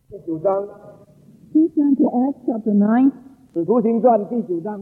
第9章， Please turn to Acts chapter 9. 使徒行传第9章，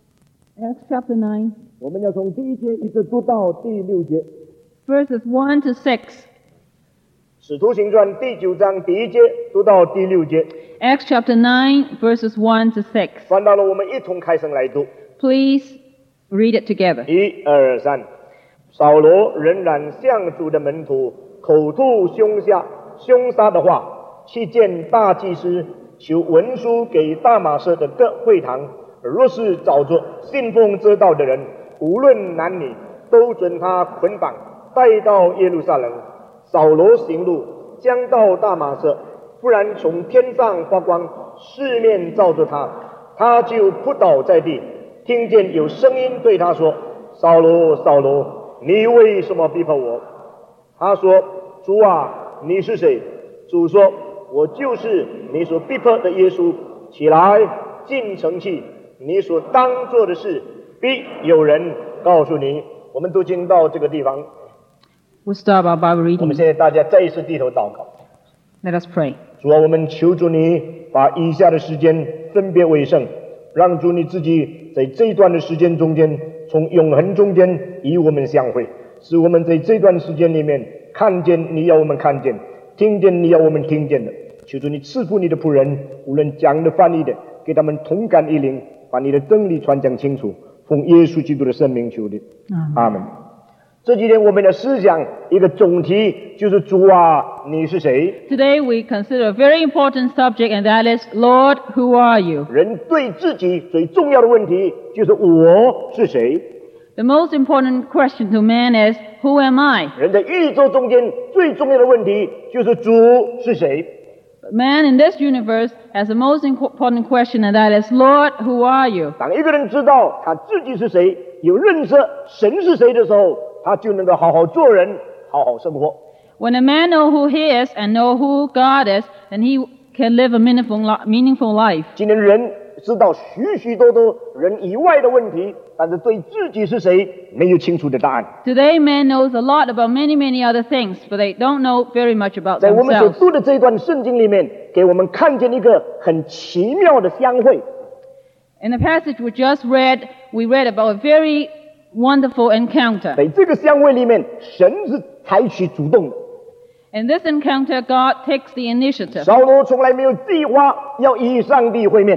Acts chapter 9, 我们要从第1节一直读到第6节。 verses 1 to 6. 使徒行传第9章第1节读到第6节， Acts chapter 9, verses 1 to 6. 翻到了，我们一同开声来读。 Please read it together. 1、2、3。扫罗仍然向主的门徒口吐凶杀的话，去见大祭司，求文书给大马士的各会堂，若是找着信奉这道的人，无论男女，都准他捆绑带到耶路撒冷。扫罗行路，将到大马士，忽然从天上发光，四面照着他，他就扑倒在地，听见有声音对他说：扫罗，扫罗，你为什么逼迫我？他说：主啊，你是谁？主说：我就是你所逼迫的耶稣。起来，进城去，你所当做的事必有人告诉你。我们都经到这个地方， We'll start our Bible 我们 reading. 现在大家再一次低头祷告。 Let us pray. 主啊，我们求主你把以下的时间分别为圣，让主你自己在这一段的时间中间，从永恒中间与我们相会，使我们在这段时间里面看见你要我们看见，听见你要我们听见的。求主你赐福你的仆人，无论讲的翻译的，给他们同感一灵，把你的真理传讲清楚。奉耶稣基督的圣名求的，阿门。这几天我们的思想一个总题就是主啊，你是谁？ Today we consider a very important subject, and that is, Lord, who are you? 人对自己最重要的问题就是我是谁？ The most important question to man is, who am I? 人在宇宙中间最重要的问题就是主是谁？ But man in this universe has the most important question, and that is, Lord, who are you? 当一个人知道他自己是谁，有认识神是谁的时候，他就能够好好做人，好好生活。 When a man knows who he is and know who God is, then he can live a meaningful life. 今天人知道许许多多人以外的问题，但是对自己是谁没有清楚的答案。 Today, man knows a lot about many other things, but they don't know very much about 在我们所 themselves. 读的这一段圣经里面，给我们看见一个很奇妙的相会。 In the passage we just read, we read about a very wonderful encounter. 在这个相会里面，神是采取主动的。 In this encounter, God takes the initiative. 扫罗从来没有计划要与上帝会面，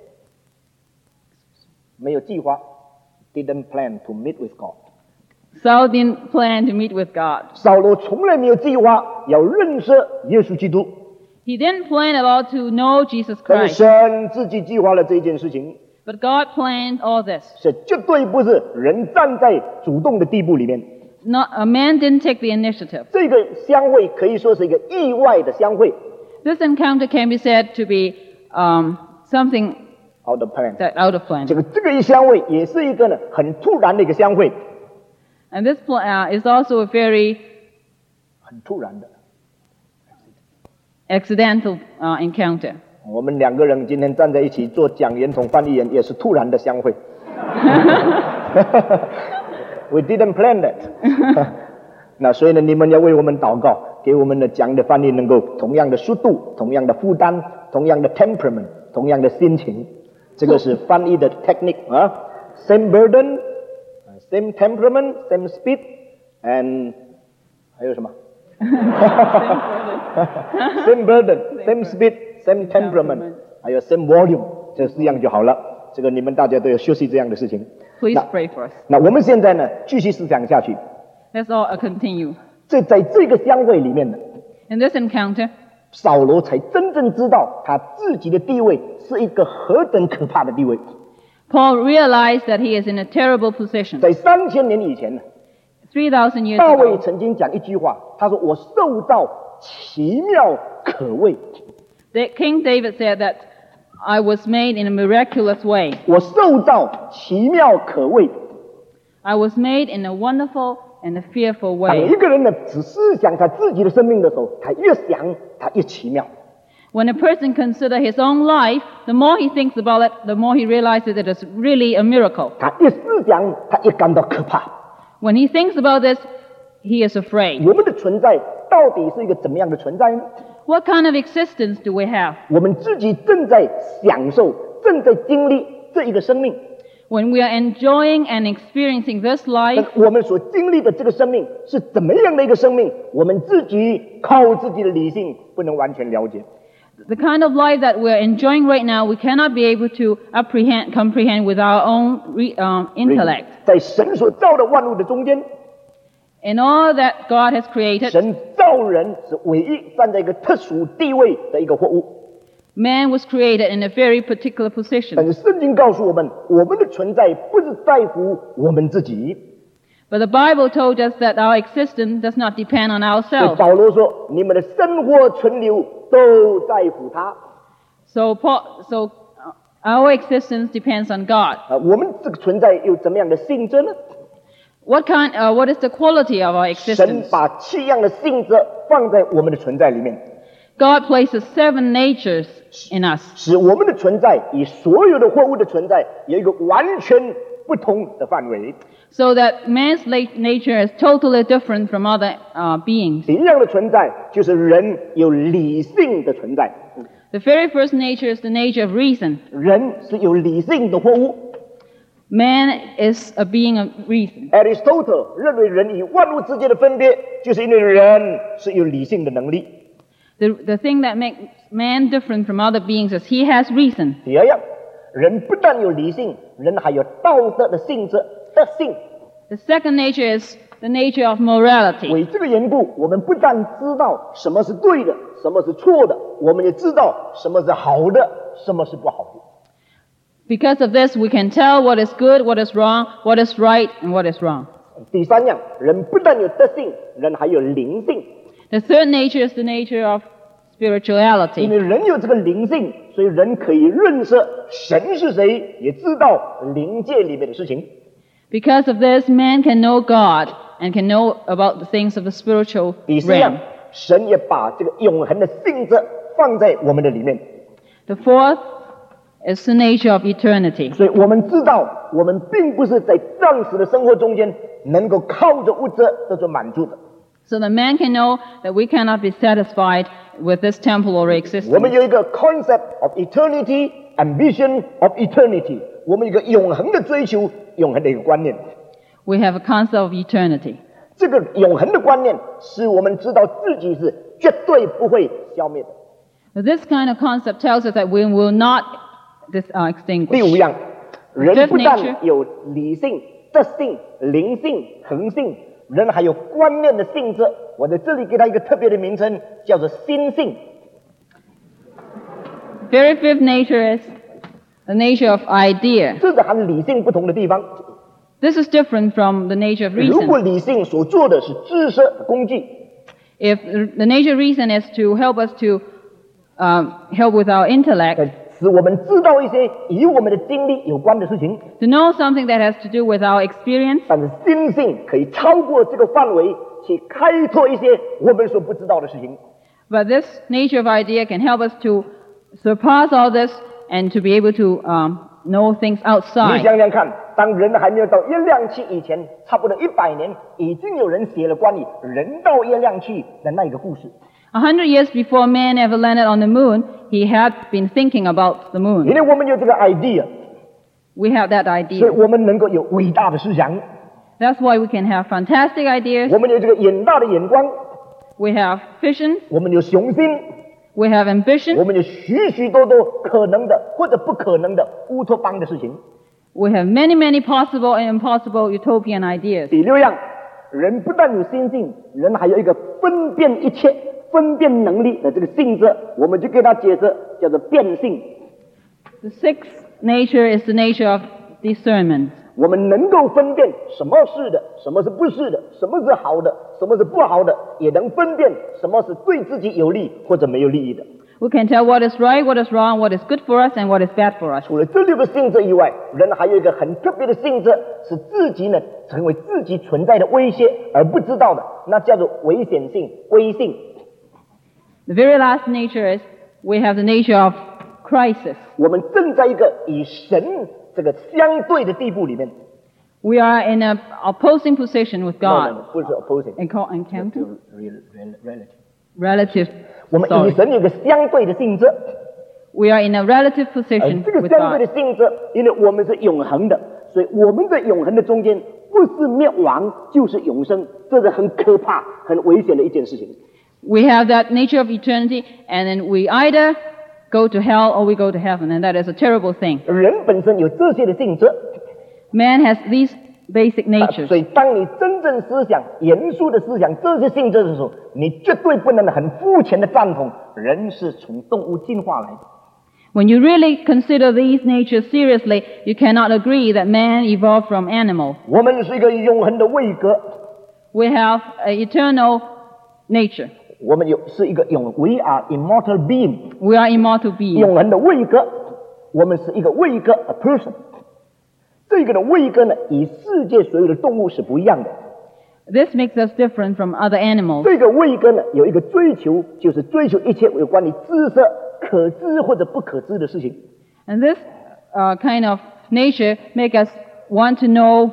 没有计划 ，didn't plan to meet with God。 Saul didn't plan to meet with God. 扫罗从来没有计划要认识耶稣基督， He didn't plan about to know Jesus 但是 Christ, 神自己计划了这件事情， but God planned all this. 是绝对不是人站在主动的地步里面。 A man didn't take the initiative. 这个相会可以说是一个意外的相会 This encounter can be said to be something ，out of plan。 that out of plan. 这个一相会也是一个呢很突然的一个相会， And this is also a very 很突然的。 accidental encounter. 我们两个人今天站在一起做讲员同翻译员，也是突然的相会。We didn't plan that 。那所以呢，你们要为我们祷告，给我们的讲的翻译能够同样的速度、同样的负担、同样的 temperament、同样的心情。这个是翻译的 technique 啊 ，same burden, same temperament, same speed, and 还有什么？same burden, same speed, same temperament， 还有 same volume， 这4样就好了。这个你们大家都要学习这样的事情。 Please pray for us. 那我们现在呢，继续思想下去。 Let's all continue. 在这个相会里面呢， In this encounter, 扫罗才真正知道他自己的地位是一个何等可怕的地位。 Paul realized that he is in a terrible position. 在3000年以前呢， 3,000 years 大卫 ago, 曾经讲一句话，他说：“我受造奇妙可畏， King David said that I was made in a miraculous way. 我受造奇妙可畏。” I was made in a wonderful and a fearful 当一 way. 个人呢只思想他自己的生命的时候，他越想他越奇妙。 When a person considers his own life, the more he thinks about it, the more he realizes it is really a miracle. 他越思想，他越感到可怕。 When he thinks about this, he is afraid. 我们的存在到底是一个怎么样的存在呢？ What kind of existence do we have? 我们自己正在享受、正在经历这一个生命， When we are enjoying and experiencing this 但 life, 我们所经历的这个生命是怎么样的一个生命？我们自己靠自己的理性不能完全了解。 the kind of life that we are enjoying right now, we cannot be able to comprehend with our own intellect. 在神所造的万物的中间， In all that God has created, 神造人是唯一站在一个特殊地位的一个货物。 man was created in a very particular 但 position. 是圣经告诉我们，我们的存在不是在乎我们自己。 But the Bible told us that our existence does not depend on 所以 ourselves. 保罗说：“你们的生活存留都在乎他。 So our existence depends on God. 我们这个存在有怎么样的性质呢？ What is the quality of our 神 existence? 把7样的性质放在我们的存在里面， God places 7 natures in us, 使我们的存在与所有的货物的存在有一个完全不同的范围。 so that man's nature is totally different from other beings. 第一样的存在就是人有理性的存在， The very first nature is the nature of reason. 人是有理性的货物。 Man is a being of reason. Aristotle 认为人与万物之间的分别，就是因为人是有理性的能力。 The thing that makes man different from other beings is he has reason. 第二样，人不但有理性，人还有道德的性质、德性。 The second nature is the nature of morality. 为这个缘故，我们不但知道什么是对的，什么是错的，我们也知道什么是好的，什么是不好的。 Because of this, we can tell what is good, what is wrong, what is right, and what is wrong. 第三样，人不但有德性，人还有灵性。 The third nature is the nature of 因 spirituality. 为人有这个灵性，所以人可以认识神是谁，也知道灵界里面的事情。 Because of this, man can know God and can know about the things of the spiritual 第四样 realm.， 神也把这个永恒的性质放在我们的里面， The fourth is the nature of eternity. 所以我们知道，我们并不是在暂时的生活中间能够靠着物质得到满足的。 So that man can know that we cannot be satisfied with this temporary 我们 existence. 有一个 concept of eternity, ambition of eternity， 我们有一个永恒的追求，永恒的一个观念。 We have a concept of eternity. 这个永恒的观念使我们知道自己是绝对不会消灭的。 But this kind of concept tells us that we will not 第 extinguish. 五样，人 Fifth 不但 nature 有理性、德性、灵性、恒性，人还有观念的性质。我在这里给它一个特别的名称，叫做心性。 Very fifth nature is the nature of idea. 这是和理性不同的地方。 This is different from the nature of 如果 reason. 理性所做的是知识工具， If the nature of reason is to help us to help with our intellect, 使我们知道一些与我们的经历有关的事情， to know something that has to do with our experience, 但是心性可以超过这个范围，去开拓一些我们所不知道的事情。 but this nature of idea can help us to surpass all this and to be able to know things 你 outside. 想想看，当人还没有到月亮期以前，差不多100年，已经有人写了关于人到月亮去的那一个故事。 100 years before man ever landed on the moon, he had been thinking about the 因 moon. 为我们有这个 idea， We have that 所以 idea. 我们能够有伟大的思想， That's why we can have fantastic ideas. 我们有这个远大的眼光， We have visions. 我们有雄心， We have 我 ambition. 们有许许多多可能的或者不可能的乌托邦的事情。 We have many, many possible and impossible utopian ideas. 第六样，人不但有心性，人还有一个分辨一切、分辨能力的这个性质，我们就给它解释叫做辨性。 The sixth nature is the nature of discernment. 我们能够分辨什么是的，什么是不是的，什么是好的，什么是不好的，也能分辨什么是对自己有利或者没有利益的。 We can tell what is right, what is wrong, what is good for us, and what is bad for us. 除了这6个性质以外，人还有一个很特别的性质，是自己呢成为自己存在的威胁而不知道的，那叫做危险性、危性。 The very last nature is we have the nature of crisis. 我们正在一个与神这个相对的地步里面。 We are in an opposing position with God. No, 不是 opposing， Encounter? relative。 Relative. 我们与 Sorry. 神有个相对的性质， We are in a relative position 这个 with 相对 God. 的性质，因为我们是永恒的，所以我们在永恒的中间，不是灭亡就是永生，这是很可怕、很危险的一件事情。 We have that nature of eternity, and then we either go to hell or we go to heaven, and that is a terrible thing. 人本身有这些的性质， Man has these basic natures. 所以当你真正思想、严肃的思想这些性质的时候，你绝对不能很肤浅的赞同人是从动物进化来的。 When you really consider these natures seriously, you cannot agree that man evolved from animal. 我们是一个永恒的位格， We have an eternal nature. 我们是一个We are immortal being， We are immortal beings. 永恒的位格，我们是一个位格 a person。这个的位格呢，与世界所有的动物是不一样的。 This makes us different from other animals. 这个位格呢，有一个追求，就是追求一切有关于知识、可知或者不可知的事情。 And this kind of nature make us want to know,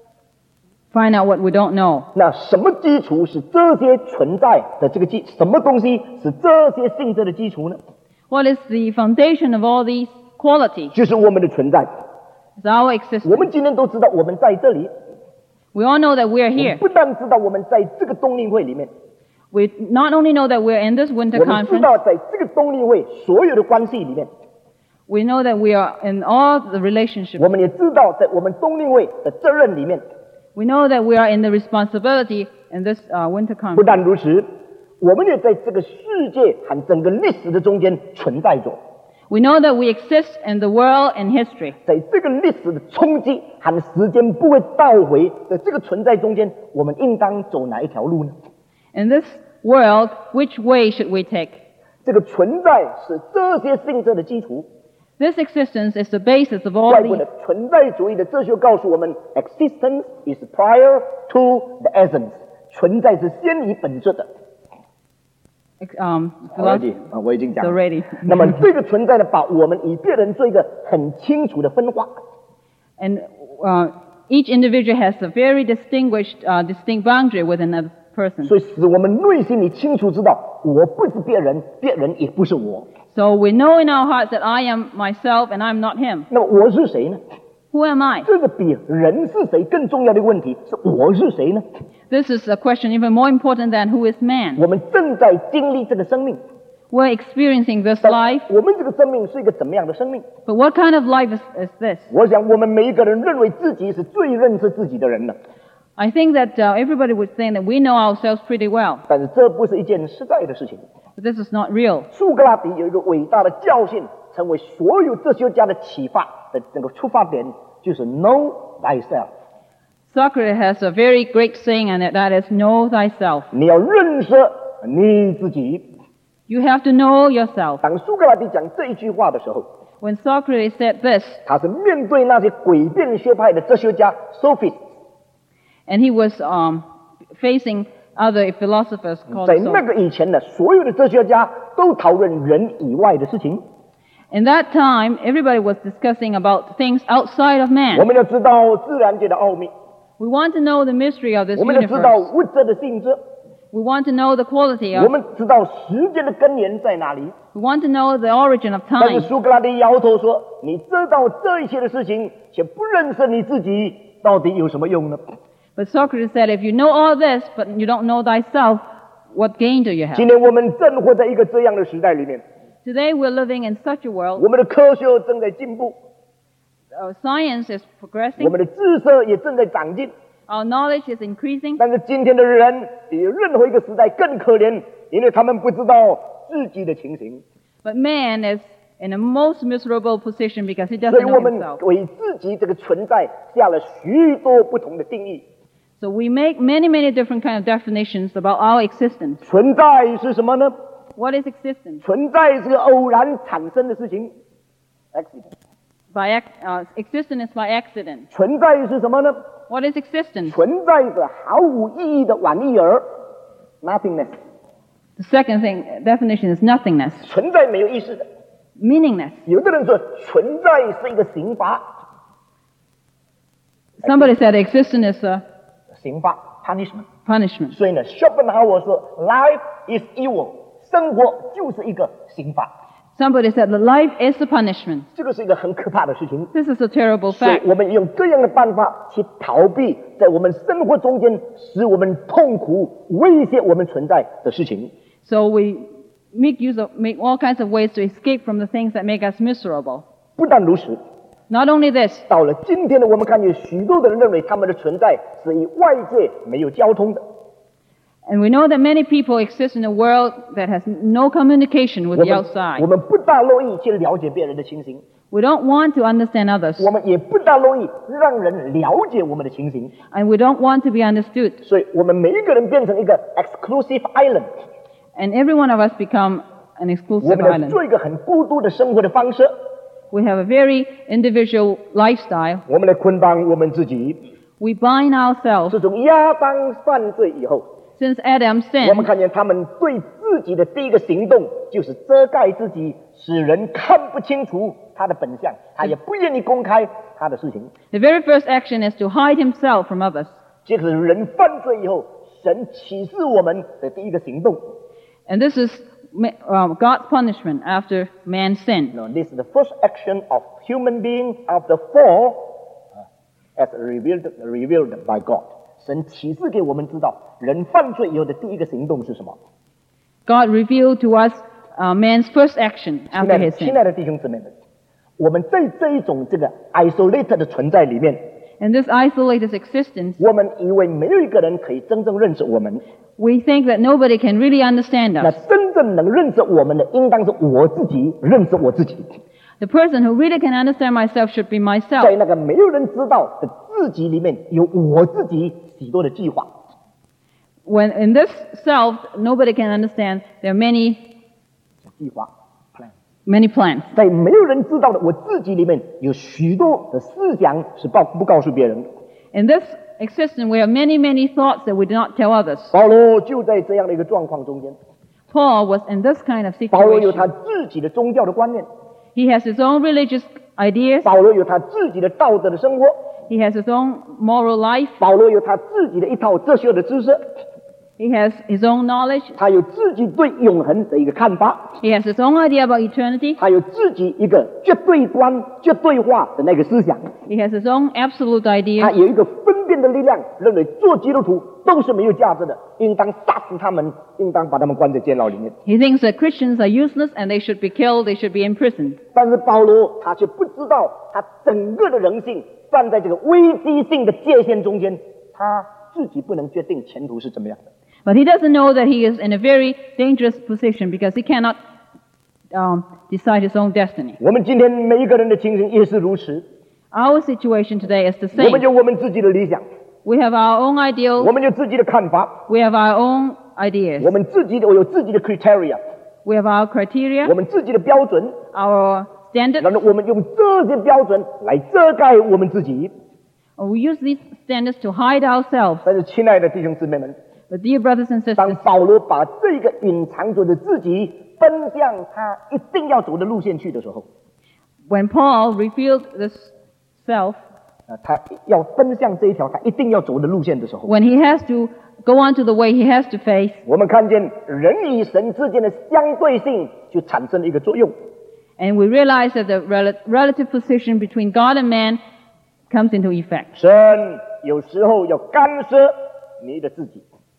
find out what we don't know. 那什么基础是这些存在的这个什么东西是这些性质的基础呢？ What is the foundation of all these qualities? 就是我们的存在。 It's our 我 existence. 们今天都知道我们在这里， We all know that we are 我们 here. 不但知道我们在这个冬令会里面， We not only know that we are in this winter 我们知 conference, 道在这个冬令会所有的关系里面， we know that we are in all the relationships. 我们也知道在我们冬令会的责任里面。 We know that we are in the responsibility in this winter 不 conference. 但如此，我们也在这个世界和整个历史的中间存在着。 We know that we exist in the world and history. 在这个历史的冲击和时间不会倒回的这个存在中间，我们应当走哪一条路呢？ In this world, which way should we take? 这个存在是这些性质的基础。 This existence is the basis of all 外国的 these. 存在主义的哲学告诉我们 ，existence is prior to the essence， 存在是先于本质的。我已经讲了。 already. 那么这个存在呢，把我们与别人做一个很清楚的分化。 And each individual has a very distinct boundary with another person. 所以使我们内心里清楚知道，我不是别人，别人也不是我。 So we know in our hearts that I am myself and I'm not him. 那么我是谁呢？ Who am I? 这个比人是谁更重要的问题是我是谁呢？ This is a question even more important than who is man. 我们正在经历这个生命， We're experiencing this life, 我们这个生命是一个怎么样的生命？ but what kind of life is this? 我想我们每一个人认为自己是最认识自己的人了， I think that everybody would say that we know ourselves pretty well, 但是这不是一件实在的事情。 but this is not real. 苏格拉底有一个伟大的教训，成为所有哲学家的启发的这个出发点，就是 Know thyself。 Socrates has a very great saying, and that is, know thyself. 你要认识你自己。 You have to know yourself. 当苏格拉底讲这一句话的时候， When Socrates said this, 他是面对那些诡辩学派的哲学家 Sophists， and he was facing other philosophers called 在那个 Sophists. 以前呢，所有的哲学家都讨论人以外的事情。 In that time, everybody was discussing about things outside of 我 man. 们要知道自然界的奥秘， We want to know the mystery of this 我们要知道 universe. 物质的性质， We want to know the quality 我 of. 们知道时间的根源在哪里。 We want to know the origin of 但是 time. 苏格拉底摇头说：“你知道这一切的事情，却不认识你自己，到底有什么用呢？” But Socrates said, if you know all this, but you don't know thyself, what gain do you have? 今天我们正活在一个这样的时代里面， Today we're living in such a world. 我们的科学正在进步， Science is 我 progressing. 们的知识也正在长进。 Our knowledge is increasing. 但是今天的人比任何一个时代更可怜，因为他们不知道自己的情形， But man is in a most miserable position because he 所 doesn't 以我 know 们 himself. 为自己这个存在下了许多不同的定义。 So we make many different kind of definitions about our existence. 存在是什么呢？ What is existence? 存在是个偶然产生的事情 ，accident。 Existence is by accident. 存在是什么呢？ What is existence? 存在是毫无意义的玩意儿 ，nothingness。 The second definition is nothingness, 存在没有意思的。 meaningless. 有的人说存在是一个刑罚 Somebody said existence is a 刑罚 punishment。 punishment. 所以呢，舍本哈我说 life is evil， 生活就是一个刑罚， Somebody said that life is a punishment. 这个是一个很可怕的事情。 This is a terrible 所以 fact. 我们用各样的办法去逃避在我们生活中间使我们痛苦、威胁我们存在的事情。 So we make all kinds of ways to escape from the things that make us miserable. 不但如此， Not only this, 到了今天呢，我们看见许多的人认为他们的存在是与外界没有交通的。 and we know that many people exist in a world that has no communication with the 我 outside. 们不大乐意去了解别人的情形， We don't want to understand others, 我们也不大乐意让人了解我们的情形， and we don't want to be understood. 所以我们每一个人变成一个 exclusive island， And every one of us become an 我 exclusive 们要 island. 做一个很孤独的生活的方式， We have a very individual lifestyle. 我们来捆绑我们自己。 We bind ourselves. 自从亚当犯罪以后， Since Adam 我们 sinned, 看见他们对自己的第一个行动就是遮盖自己，使人看不清楚他的本相，他也不愿意公开他的事情。 the very first action is to hide himself from others. 这个是人犯罪以后，神启示我们的第一个行动。 And this is God's punishment after man sinned. No, this is the first action of human being after fall, as revealed by God. 神启示给我们知道，人犯罪以后的第一个行动是什么？ God revealed to us man's first action 亲 after 爱 his 的亲 sin. 爱的弟兄姊妹们，我们在这一种这个 isolated 的存在里面， In this isolated existence, 我们以为没有一个人可以真正认识我们。 we think that nobody can really understand 那 us. 真正能认识我们的，应当是我自己认识我自己。 The person who really can understand myself should be 在 myself. 那个没有人知道的自己里面，有我自己许多的计划。 When in this self, nobody can understand, there are many, 计划 plan， many plans. 在没有人知道的我自己里面，有许多的思想是不告诉别人的。 In this existence, we have many, many thoughts that we do not tell others. 保罗就在这样的一个状况中间， Paul was in this kind of 保罗有他 situation. 自己的宗教的观念， He has his own religious ideas. 保罗有他自己的道德的生活， He has his own moral life. 保罗有他自己的一套哲学的知识， He has his own knowledge. 他有自己对永恒的一个看法， He has his own idea about eternity. 他有自己一个绝对观、绝对化的那个思想， He has his own absolute 他 idea. 有一个分辨的力量，认为做基督徒都是没有价值的，应当杀死他们，应当把他们关在监牢里面。 He thinks that Christians are useless and they should be killed, they should be imprisoned. 但是保罗他却不知道，他整个的人性站在这个危机性的界限中间，他自己不能决定前途是怎么样的。 But he doesn't know that he is in a very dangerous position because he cannot decide his own destiny. 我们今天每一个人的情形也是如此， Our situation today is the 我们 same. 有我们自己的理想， We have our own 我 ideals. 们有自己的看法， We have our own ideas. 我们自己的有自己的 criteria， We have our criteria, 我们自己的标准， our standards. 然后我们用这些标准来遮盖我们自己。 We use these standards to hide ourselves. 但是，亲爱的弟兄姊妹们， But dear brothers and 当 sisters, 保罗把这个隐藏着的自己奔向他一定要走的路线去的时候， when Paul revealed this self, 他要奔向这一条他一定要走的路线的时候， when he has to go on to the way he has to face, 我们看见人与神之间的相对性就产生了一个作用。 and we realize that the relative position between God and man comes into effect. 神有时候要干涉你的自己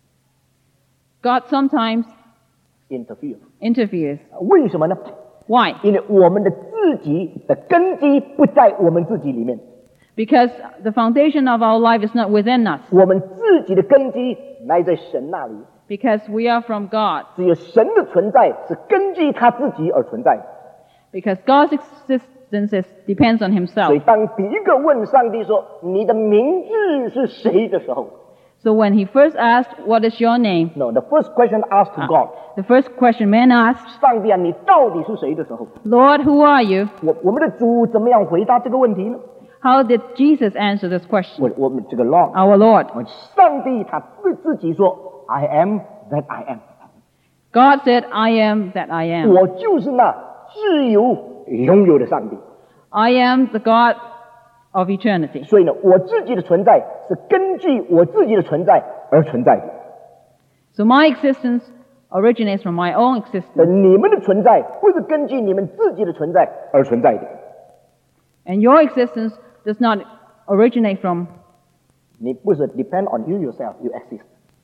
God sometimes ，interfere。 interferes. 为什么呢？ Why? 因为我们的自己的根基不在我们自己里面， Because the foundation of our life is not within us. 我们自己的根基乃在神那里。 Because we are from God. 只有神的存在是根据他自己而存在的。 Because God's existence depends on 所以 himself. 当第一个问上帝说你的名字是谁的时候 So when he first asked, what is your name? ，No, the first question asked to God， The first question man asked, 上帝啊，你到底是谁的时候， Lord, who are you? 我们的主怎么样回答这个问题呢？ How did Jesus answer this question? 我们这个 Lord， Our Lord. 上帝他对自己说 I am that I am， God said, I am that I am. 我就是那自由拥有的上帝。 I am the God of eternity. 所以呢，我自己的存在是根据我自己的存在而存在的。 So my existence originates from my own 但 existence. 你们的存在不是根据你们自己的存在而存在的。 And your existence does not originate from, 你不是 depend on you yourself, you exist.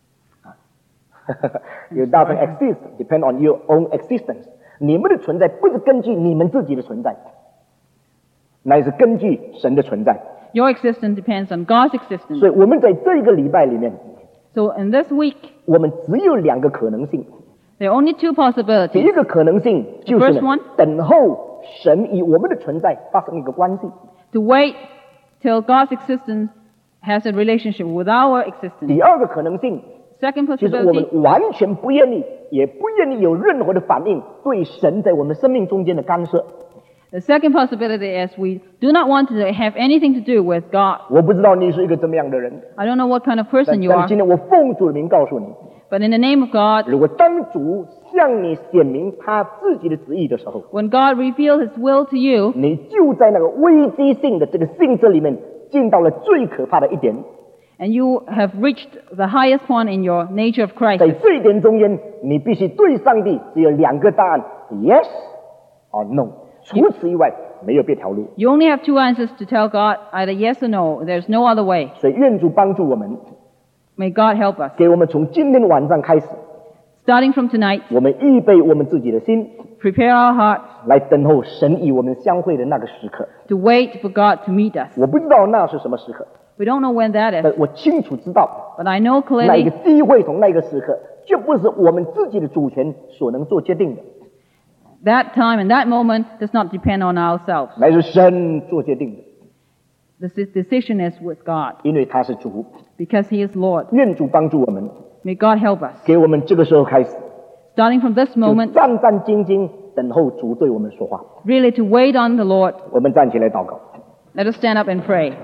You doesn't exist, depend on your own existence. 你们的存在不是根据你们自己的存在，乃是根据神的存在。 your existence depends on God's existence. 所以我们在这个礼拜里面， So in this week, 我们只有2个可能性。 there are only two 第 possibilities. 一个可能性就是呢 The first one 等候神与我们的存在发生一个关系。 To wait till God's existence has a relationship with our existence. 第二个可能性 Second 就是我们 possibility, 完全不愿意，也不愿意有任何的反应对神在我们生命中间的干涉。 the second possibility is we do not want to have anything to do with God. 我不知道你是一个怎么样的人， I don't know what kind of 但 person you 但 are, 今天我奉主的名告诉你， but in the name of God, 如果当主向你显明他自己的旨意的时候， when God revealed His will to you, 你就在那个危机性的这个性质里面进到了最可怕的一点。 and you have reached the highest point in your nature of 在 crisis, 这一点中间，你必须对上帝只有2个答案 ：yes or no。除此以外，没有别条路。 you only have two answers to tell God, either yes or no. There's no other way. 所以愿主帮助我们， May God help us. 给我们从今天晚上开始， Starting from tonight, 我们预备我们自己的心， prepare our hearts 来等候神与我们相会的那个时刻。 to wait for God to meet us. 我不知道那是什么时刻， We don't know when that 但 is, 我清楚知道， but I know 那一个 clearly 机会同那一个时刻，绝不是我们自己的主权所能做决定的， that time and that moment does not depend on ourselves. 乃是神做决定的， The decision is with God 因为他是主。 because He is Lord. 愿主帮助我们， May God help us. 给我们这个时候开始， Starting from this 就 moment, 战战兢兢等候主对我们说话。 really to wait on the Lord. 我们站起来祷告。 Let us stand up and pray.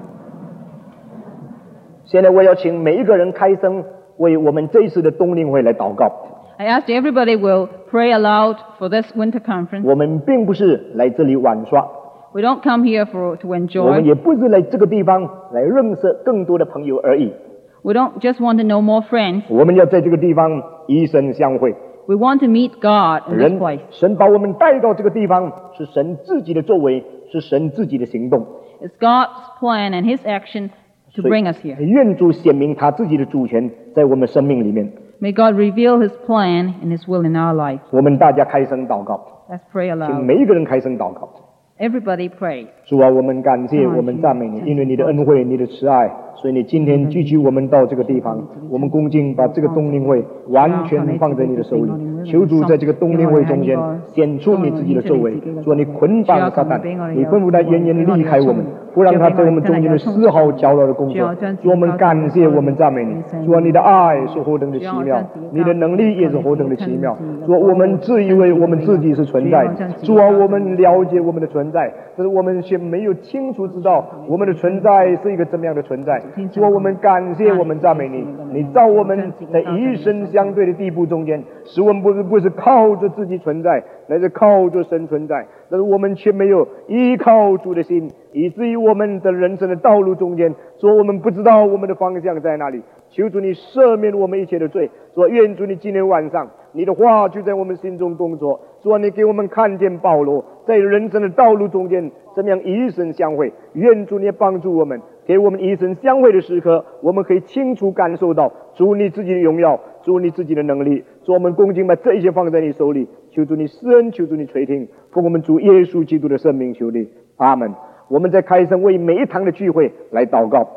现在我要请每一个人开声，为我们这一次的冬令会来祷告。 I ask everybody will pray aloud for this winter conference. 我们并不是来这里玩耍， We don't come here to 我们 enjoy. 也不是来这个地方来认识更多的朋友而已。 We don't just want to know more friends. 我们要在这个地方以神相会。 We want to meet God in this 人 place. 神把我们带到这个地方，是神自己的作为，是神自己的行动。 It's God's plan and His action to 所以 bring us here. 愿主显明他自己的主权在我们生命里面。 May God reveal His plan and His will in our life. 我们大家开声祷告， Let's pray 请 aloud. 每一个人开声祷告。 Everybody pray. 主啊，我们感谢，我们赞美你，因为你的恩惠，你的慈爱，所以你今天聚集我们到这个地方，我们恭敬把这个冬令会完全放在你的手里。求主在这个冬令会中间显出你自己的作为，说你捆绑了撒旦，你吩咐他远远离开我们，不让他在我们中间的丝毫搅扰的工作。主，我们感谢，我们赞美你。主啊，你的爱是何等的奇妙，你的能力也是何等的奇妙。主啊，我们自以为我们自己是存在的，主啊，我们了解我们的存在，但是我们却没有清楚知道我们的存在是一个怎么样的存在。主啊，我们感谢，我们赞美你，你造我们在与神相对的地步中间，使我们不是靠着自己存在，乃是靠着神存在。但是我们却没有依靠主的心，以至于我们的人生的道路中间，说我们不知道我们的方向在哪里。求主你赦免我们一切的罪，说愿主你今天晚上你的话就在我们心中工作，说你给我们看见保罗在人生的道路中间怎么样与神相会。愿主你也帮助我们，给我们与神相会的时刻，我们可以清楚感受到主你自己的荣耀，主你自己的能力。主，我们恭敬把这一切放在你手里，求主你施恩，求主你垂听，奉我们主耶稣基督的圣名求你，阿门。我们在开声为每一堂的聚会来祷告，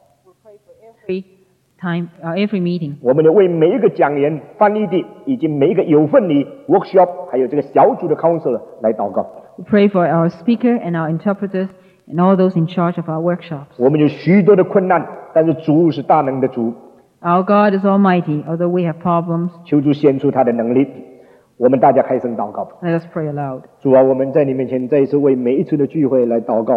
Every meeting. 我们要为每一个讲员、翻译的以及每一个有份的 workshop， 还有这个小组的 counselor 来祷告。 We pray for our speaker and our interpreters and all those in charge of our workshops. 我们有许多的困难，但是主是大能的主， Our God is almighty, although we have problems. 求主显出他的能力。我们大家开声祷告。 Let us pray aloud. 主啊，我们在你面前再一次为每一次的聚会来祷告你，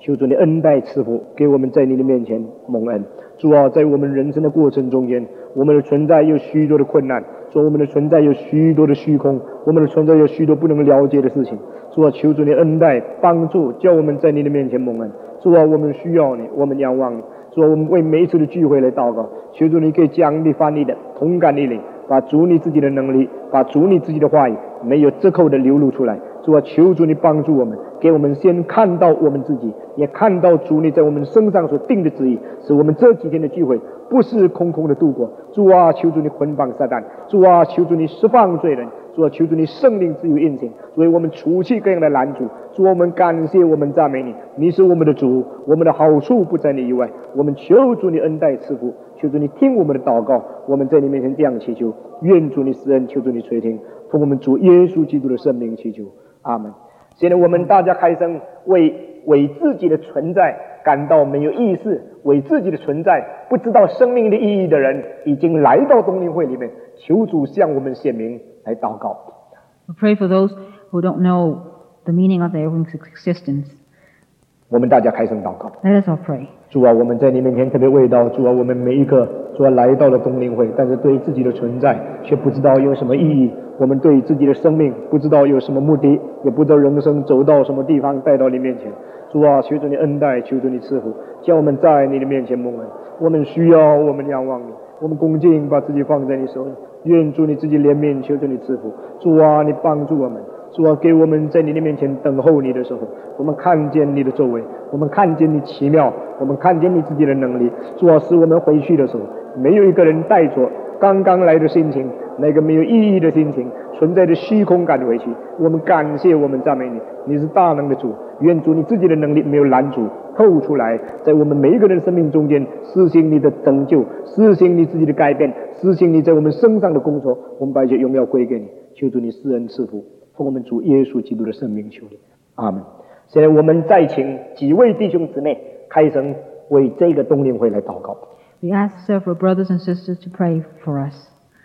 求主你恩待赐福，给我们在你的面前蒙恩。主啊，在我们人生的过程中间，我们的存在有许多的困难，主啊，我们的存在有许多的虚空，我们的存在有许多不能了解的事情。主啊，求主你恩待帮助，叫我们在你的面前蒙恩。主啊，我们需要你，我们仰望你。主啊，我们为每一次的聚会来祷告，求主你可以将你发你的同感的灵，把主你自己的能力，把主你自己的话语没有折扣的流露出来。主啊，求主你帮助我们，给我们先看到我们自己，也看到主你在我们身上所定的旨意，使我们这几天的聚会不是空空的度过。主啊，求主你捆绑撒旦，主啊，求主你释放罪人，主啊，求主你圣灵自由运行，所以我们除去各样的拦阻。主啊，我们感谢，我们赞美你，你是我们的主，我们的好处不在你以外。我们求主你恩待赐福，求主你听我们的祷告，我们在你面前这样祈求，愿主你施恩，求主你垂听，奉我们主耶稣基督的圣名祈求，阿门。现在我们大家开声，为自己的存在感到没有意思，为自己的存在不知道生命的意义的人，已经来到冬令会里面，求主向我们显明，来祷告。 We pray for those who don't know the meaning of their own existence. 我们大家开声祷告。 Let us all pray. 主啊，我们在你面前特别为到主啊，我们每一个主啊来到了冬令会，但是对自己的存在却不知道有什么意义。我们对自己的生命不知道有什么目的，也不知道人生走到什么地方带到你面前。主啊，求主你恩待，求主你赐福，叫我们在你的面前蒙恩。我们需要，我们仰望你，我们恭敬把自己放在你手里，愿主你自己怜悯，求主你赐福。主啊，你帮助我们。主啊，给我们在你的面前等候你的时候，我们看见你的作为，我们看见你奇妙，我们看见你自己的能力。主啊，使我们回去的时候，没有一个人带着刚刚来的心情，那个没有意义的心情，存在着虚空感回去。我们感谢，我们赞美你，你是大能的主。愿主你自己的能力没有拦阻透出来，在我们每一个人生命中间施行你的拯救，施行你自己的改变，施行你在我们身上的工作。我们把一切荣耀归给你，求主你施恩赐福，奉我们主耶稣基督的圣名求你，阿门。现在我们再请几位弟兄姊妹开声为这个冬令会来祷告。 We ask several brothers and sisters to pray for us.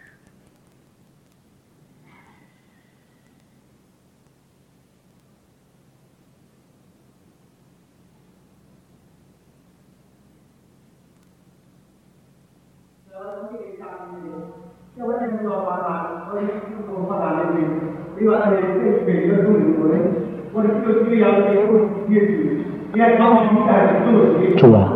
主啊，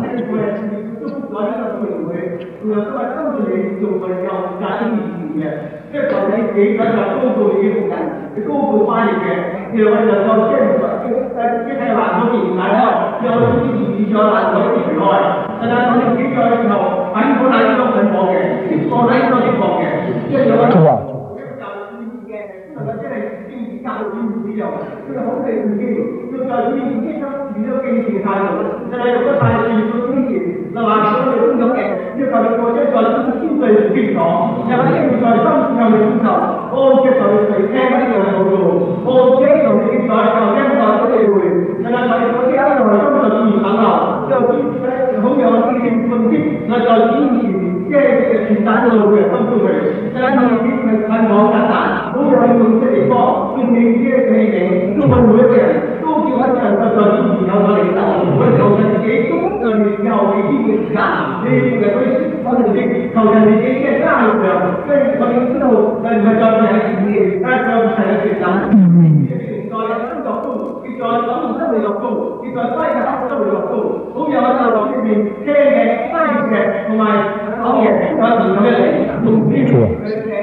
主啊，